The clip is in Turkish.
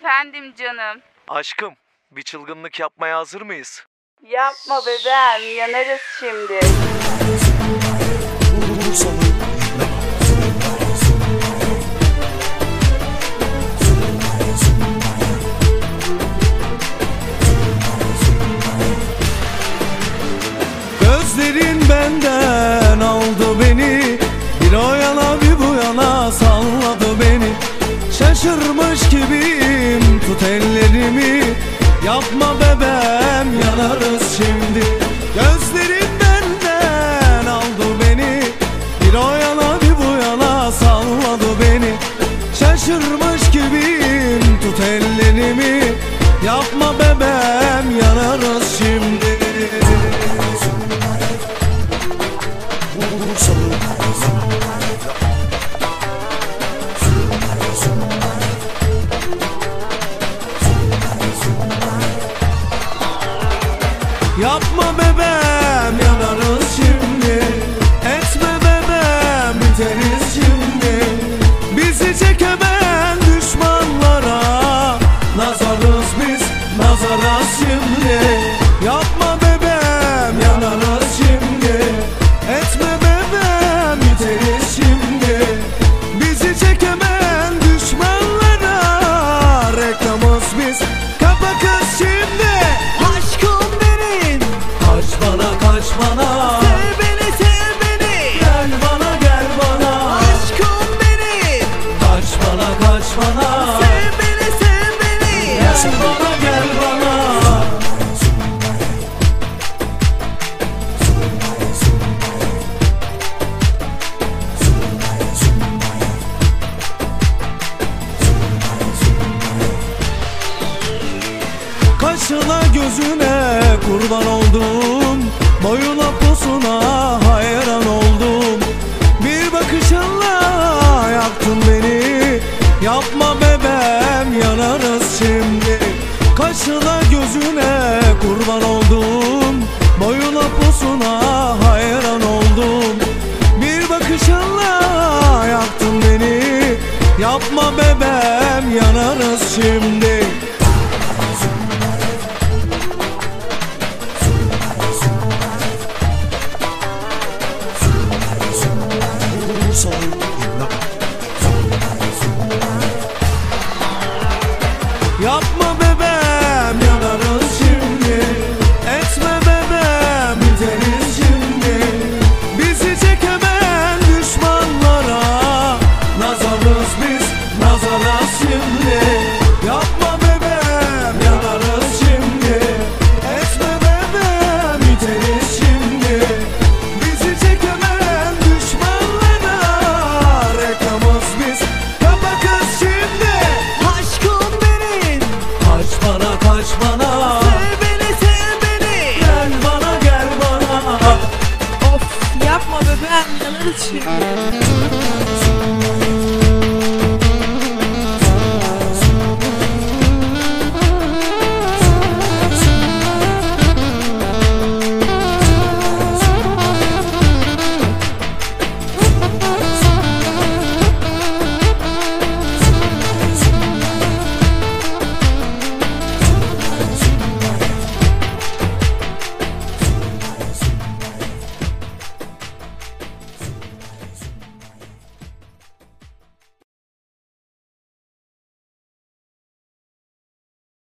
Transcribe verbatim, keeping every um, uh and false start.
Efendim canım. Aşkım, bir çılgınlık yapmaya hazır mıyız? Yapma bebeğim, yanarız şimdi. Gözlerin benden aldı beni, bir o yana bir bu yana salladı beni. Şaşırmış gibiyim, tut ellerimi, yapma bebeğim, yanarız şimdi. Gözlerin benden aldı beni, bir o yana bir bu yana salladı beni. Şaşırmış gibiyim, tut ellerimi, yapma bebeğim, yanarız şimdi. Yapma bebeğim, yanarız şimdi. Etme bebeğim, biteriz şimdi. Bizi çekemeyen düşmanlara nazarız biz, nazara şimdi. Yapma bebeğim, yanarız şimdi. Etme bebeğim, biteriz şimdi. Bizi çekemeyen düşmanlara reklamız biz, kapa kız şimdi. Aşkım benim, kaç bana kaç bana, sev beni sev beni, gel bana gel bana. Aşkım benim, kaç bana kaç bana, sev beni sev beni, gel bana gel bana. Kaşına gözüne kurban oldum, boyuna posuna hayran oldum. Bir bakışınla yaktın beni, yapma bebeğim, yanarız şimdi. Kaşına gözüne kurban oldum, boyuna posuna hayran oldum. Bir bakışınla yaktın beni, yapma bebeğim, yanarız şimdi. Yapma bebeğim, yanarız şimdi. Etme bebeğim, biteriz şimdi. Bizi çekemeyen düşmanlara nazarız biz, nazara şimdi. Yapma bebeğim, yanarız şimdi. Etme bebeğim, biteriz şimdi. Bizi çekemeyen düşmanlara reklamız biz, kapa kız şimdi. Aşkım benim, kaç bana kaç bana, sev beni sev beni, gel bana gel bana. Of, yapma bebeğim, yanarız şimdi.